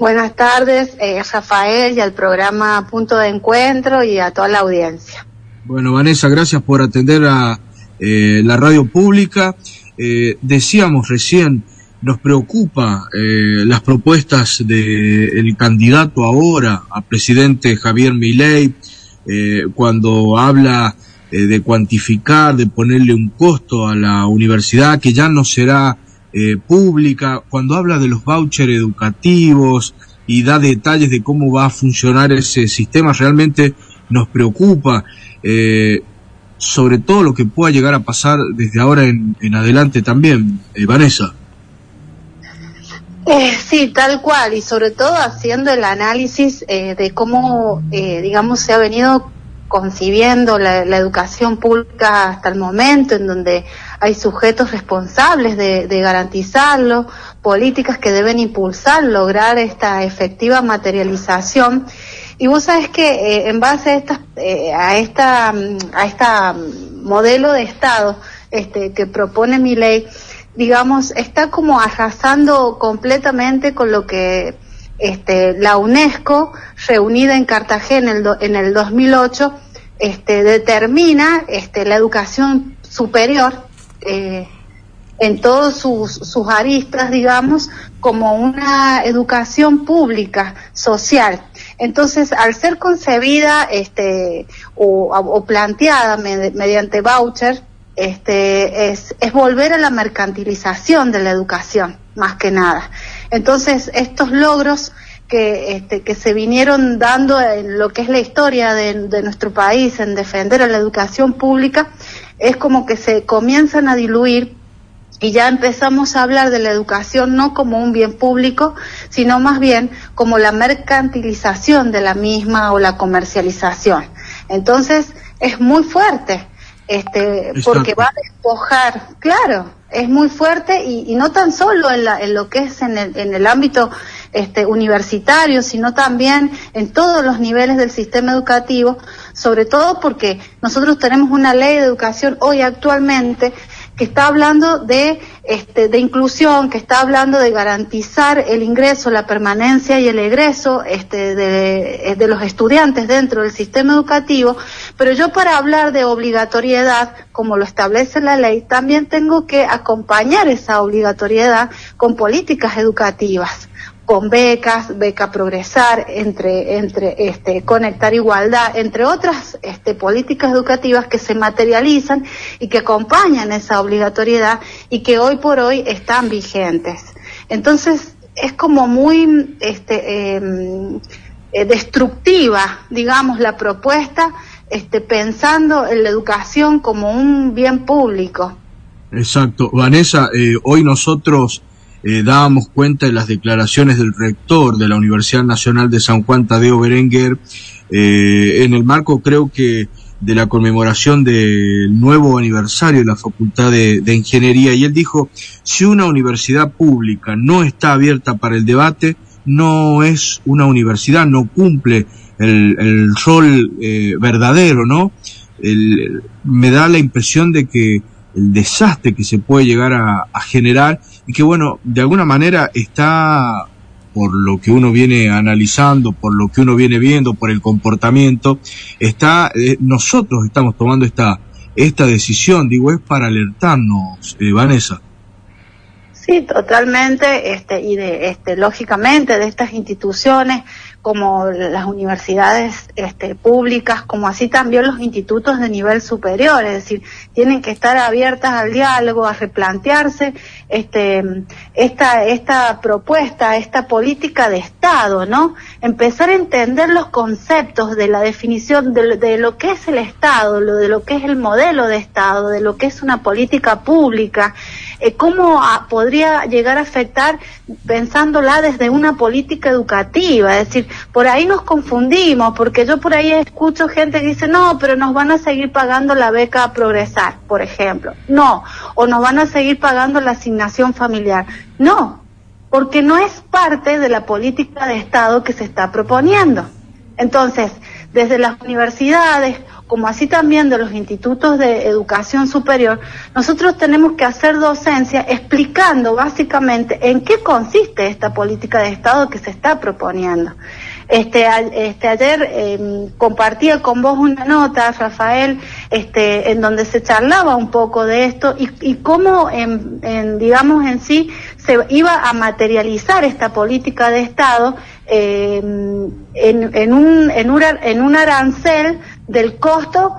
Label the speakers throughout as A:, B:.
A: Buenas tardes, Rafael, y al programa Punto de Encuentro y a toda la audiencia.
B: Bueno, Vanessa, gracias por atender a la radio pública. Decíamos recién, nos preocupa las propuestas del candidato ahora a presidente Javier Milei, cuando habla de cuantificar, de ponerle un costo a la universidad que ya no será pública, cuando habla de los vouchers educativos y da detalles de cómo va a funcionar ese sistema. Realmente nos preocupa, sobre todo lo que pueda llegar a pasar desde ahora en adelante también, Vanessa.
A: Sí, tal cual, y sobre todo haciendo el análisis de cómo, digamos, se ha venido concibiendo la educación pública hasta el momento, en donde hay sujetos responsables de garantizarlo, políticas que deben impulsar, lograr esta efectiva materialización. Y vos sabés que en base a esta modelo de Estado que propone Milei, digamos, está como arrasando completamente con lo que la UNESCO, reunida en Cartagena en el 2008, determina la educación superior en todos sus aristas, digamos, como una educación pública, social. Entonces, al ser concebida o planteada mediante voucher, es volver a la mercantilización de la educación, más que nada. Entonces, estos logros que se vinieron dando en lo que es la historia de nuestro país, en defender a la educación pública, es como que se comienzan a diluir y ya empezamos a hablar de la educación no como un bien público, sino más bien como la mercantilización de la misma o la comercialización. Entonces, es muy fuerte. Porque va a despojar, claro, es muy fuerte y no tan solo en lo que es en el ámbito universitario, sino también en todos los niveles del sistema educativo, sobre todo porque nosotros tenemos una ley de educación hoy actualmente que está hablando de inclusión, que está hablando de garantizar el ingreso, la permanencia y el egreso de los estudiantes dentro del sistema educativo, pero yo para hablar de obligatoriedad, como lo establece la ley, también tengo que acompañar esa obligatoriedad con políticas educativas, con becas, Beca Progresar, entre Conectar Igualdad, entre otras políticas educativas que se materializan y que acompañan esa obligatoriedad y que hoy por hoy están vigentes. Entonces, es como muy destructiva, digamos, la propuesta, pensando en la educación como un bien público.
B: Exacto. Vanessa, hoy nosotros dábamos cuenta de las declaraciones del rector de la Universidad Nacional de San Juan, Tadeo Berenguer, en el marco, creo que, de la conmemoración del nuevo aniversario de la Facultad de Ingeniería, y él dijo: si una universidad pública no está abierta para el debate, no es una universidad, no cumple el rol verdadero, ¿no? Me da la impresión de que el desastre que se puede llegar a generar, y que, bueno, de alguna manera está, por lo que uno viene analizando, por lo que uno viene viendo, por el comportamiento, nosotros estamos tomando esta decisión, digo, es para alertarnos, Vanessa.
A: Sí, totalmente, lógicamente de estas instituciones como las universidades públicas, como así también los institutos de nivel superior, es decir, tienen que estar abiertas al diálogo, a replantearse esta propuesta, esta política de Estado, ¿no? Empezar a entender los conceptos de la definición de lo que es el Estado, de lo que es el modelo de Estado, de lo que es una política pública, cómo podría llegar a afectar pensándola desde una política educativa. Es decir, por ahí nos confundimos, porque yo por ahí escucho gente que dice: no, pero nos van a seguir pagando la beca Progresar, por ejemplo. No, o nos van a seguir pagando la asignación familiar. No, porque no es parte de la política de Estado que se está proponiendo. Entonces, desde las universidades, como así también de los institutos de educación superior, nosotros tenemos que hacer docencia explicando básicamente en qué consiste esta política de Estado que se está proponiendo. Ayer compartía con vos una nota, Rafael, en donde se charlaba un poco de esto y cómo digamos en sí se iba a materializar esta política de Estado en un arancel del costo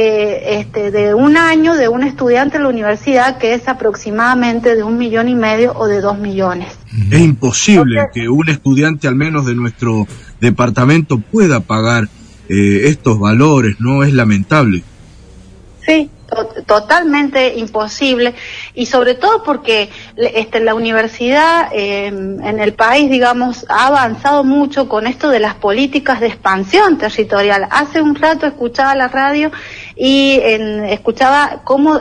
A: de un año de un estudiante en la universidad, que es aproximadamente de 1,5 millones o de 2 millones.
B: Es imposible que un estudiante al menos de nuestro departamento pueda pagar estos valores, ¿no? Es lamentable.
A: Sí, totalmente imposible, y sobre todo porque la universidad en el país, digamos, ha avanzado mucho con esto de las políticas de expansión territorial. Hace un rato escuchaba la radio y escuchaba cómo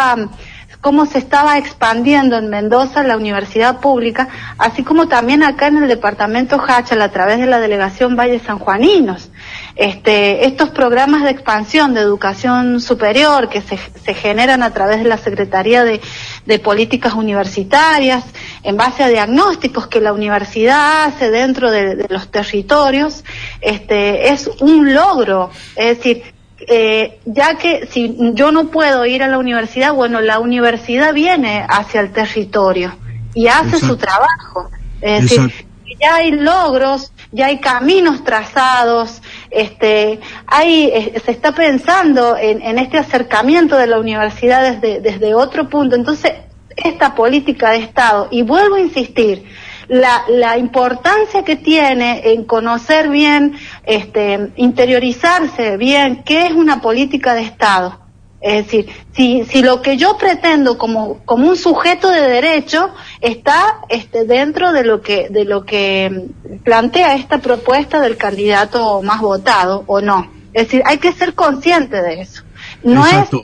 A: se estaba expandiendo en Mendoza la universidad pública, así como también acá en el departamento Jáchal a través de la delegación Valle Sanjuaninos. Estos programas de expansión de educación superior que se generan a través de la Secretaría de Políticas Universitarias, en base a diagnósticos que la universidad hace dentro de los territorios, es un logro. Es decir, ya que si yo no puedo ir a la universidad, bueno, la universidad viene hacia el territorio y hace Exacto. su trabajo. Es Exacto. decir, ya hay logros, ya hay caminos trazados, se está pensando en este acercamiento de la universidad desde otro punto. Entonces, esta política de Estado, y vuelvo a insistir, la importancia que tiene en conocer bien, interiorizarse bien qué es una política de Estado. Es decir, si lo que yo pretendo como un sujeto de derecho está dentro de lo que plantea esta propuesta del candidato más votado o no. Es decir, hay que ser consciente de eso. No Exacto.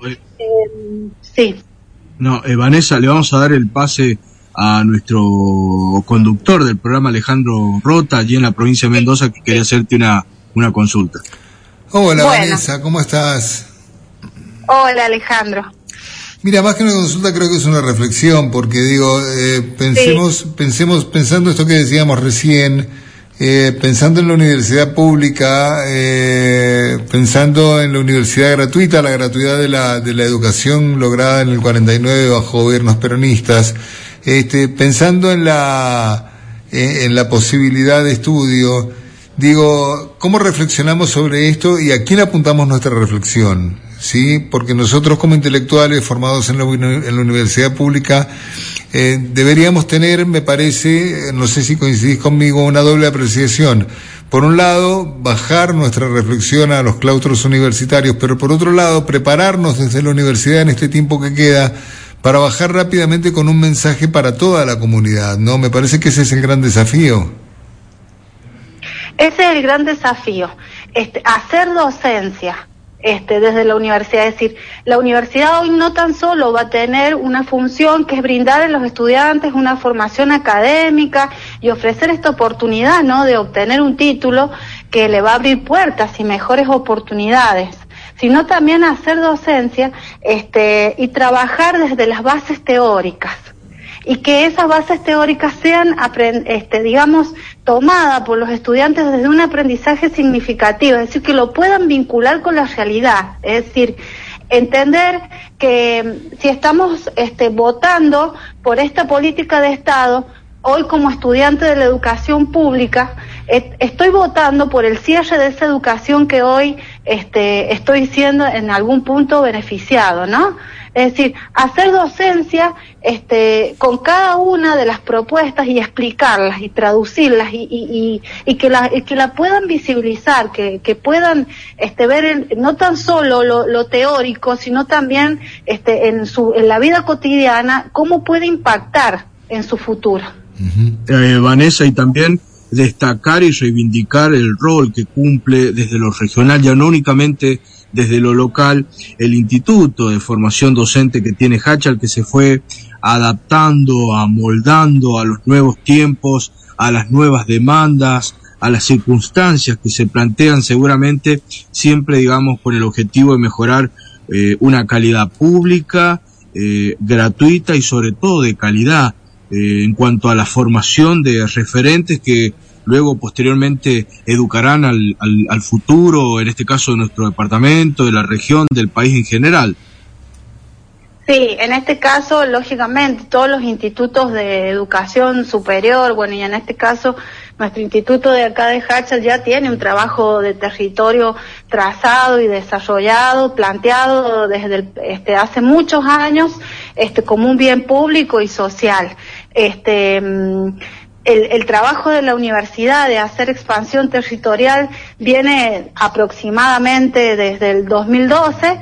A: Sí.
B: No, Vanessa, le vamos a dar el pase a nuestro conductor del programa, Alejandro Rota, allí en la provincia de Mendoza, que quería hacerte una consulta.
C: Hola, bueno. Vanessa, ¿cómo estás?
A: Hola, Alejandro.
C: Mira, más que una consulta, creo que es una reflexión, porque digo, pensando esto que decíamos recién, pensando en la universidad pública, pensando en la universidad gratuita, la gratuidad de la educación lograda en el 49 bajo gobiernos peronistas, pensando en la posibilidad de estudio, digo, ¿cómo reflexionamos sobre esto y a quién apuntamos nuestra reflexión? ¿Sí? Porque nosotros como intelectuales formados en la universidad pública deberíamos tener, me parece, no sé si coincidís conmigo, una doble apreciación. Por un lado, bajar nuestra reflexión a los claustros universitarios, pero por otro lado, prepararnos desde la universidad en este tiempo que queda para bajar rápidamente con un mensaje para toda la comunidad, ¿no? Me parece que ese es el gran desafío.
A: Ese es el gran desafío, hacer docencia. Desde la universidad, es decir, la universidad hoy no tan solo va a tener una función que es brindar a los estudiantes una formación académica y ofrecer esta oportunidad, ¿no?, de obtener un título que le va a abrir puertas y mejores oportunidades, sino también hacer docencia y trabajar desde las bases teóricas. Y que esas bases teóricas sean, digamos, tomadas por los estudiantes desde un aprendizaje significativo, es decir, que lo puedan vincular con la realidad, es decir, entender que si estamos votando por esta política de Estado, hoy como estudiante de la educación pública, estoy votando por el cierre de esa educación que hoy estoy siendo en algún punto beneficiado, ¿no? Es decir, hacer docencia con cada una de las propuestas y explicarlas y traducirlas y que la puedan visibilizar, que puedan ver no tan solo lo teórico, sino también en la vida cotidiana cómo puede impactar en su futuro.
B: Vanessa, y también destacar y reivindicar el rol que cumple desde lo regional, ya no únicamente desde lo local, el Instituto de Formación Docente que tiene Jáchal, que se fue adaptando, amoldando a los nuevos tiempos, a las nuevas demandas, a las circunstancias que se plantean, seguramente siempre, digamos, con el objetivo de mejorar una calidad pública, gratuita y sobre todo de calidad en cuanto a la formación de referentes que luego posteriormente educarán al futuro, en este caso de nuestro departamento, de la región, del país en general.
A: Sí, en este caso, lógicamente, todos los institutos de educación superior, bueno, y en este caso, nuestro instituto de acá de Háchal ya tiene un trabajo de territorio trazado y desarrollado, planteado desde hace muchos años, como un bien público y social. El trabajo de la universidad de hacer expansión territorial viene aproximadamente desde el 2012,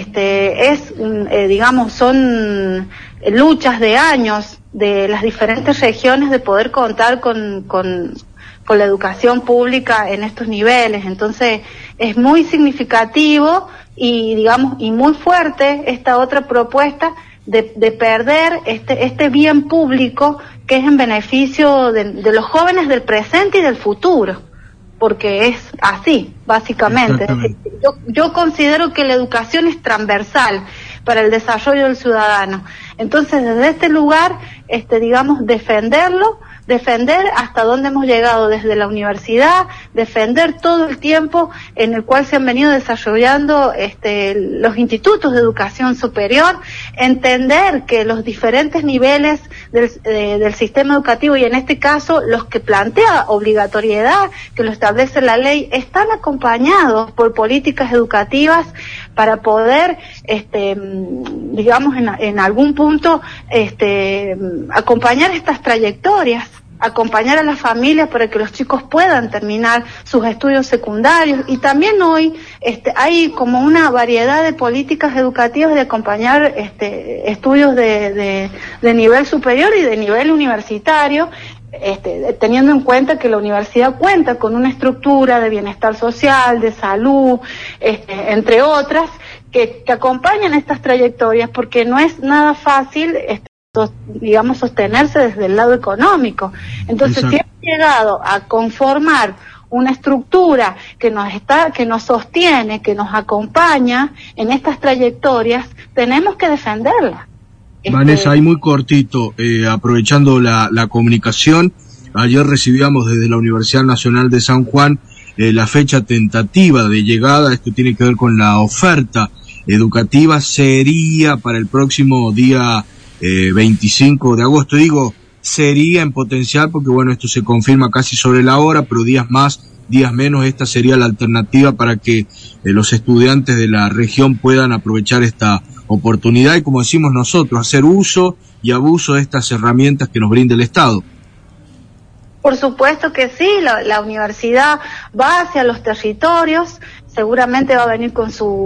A: digamos, son luchas de años de las diferentes regiones de poder contar con la educación pública en estos niveles. Entonces es muy significativo y, digamos, y muy fuerte esta otra propuesta de perder este bien público que es en beneficio de los jóvenes del presente y del futuro, porque es así, básicamente. Yo considero que la educación es transversal para el desarrollo del ciudadano. Entonces, desde este lugar, digamos, defender hasta dónde hemos llegado desde la universidad, defender todo el tiempo en el cual se han venido desarrollando los institutos de educación superior, entender que los diferentes niveles del sistema educativo, y en este caso los que plantea obligatoriedad, que lo establece la ley, están acompañados por políticas educativas para poder, digamos, en algún punto, acompañar estas trayectorias, acompañar a las familias para que los chicos puedan terminar sus estudios secundarios. Y también hoy hay como una variedad de políticas educativas de acompañar estudios de nivel superior y de nivel universitario, teniendo en cuenta que la universidad cuenta con una estructura de bienestar social, de salud, entre otras, que acompañan estas trayectorias, porque no es nada fácil, digamos, sostenerse desde el lado económico. Entonces, si hemos llegado a conformar una estructura que nos sostiene, que nos acompaña en estas trayectorias, tenemos que defenderla.
B: Vanessa, ahí muy cortito, aprovechando la comunicación, ayer recibíamos desde la Universidad Nacional de San Juan la fecha tentativa de llegada. Esto tiene que ver con la oferta educativa, sería para el próximo día 25 de agosto. Digo, sería en potencial porque, bueno, esto se confirma casi sobre la hora, pero días más, días menos, esta sería la alternativa para que los estudiantes de la región puedan aprovechar esta oportunidad y, como decimos nosotros, hacer uso y abuso de estas herramientas que nos brinda el Estado.
A: Por supuesto que sí, la universidad va hacia los territorios, seguramente va a venir con su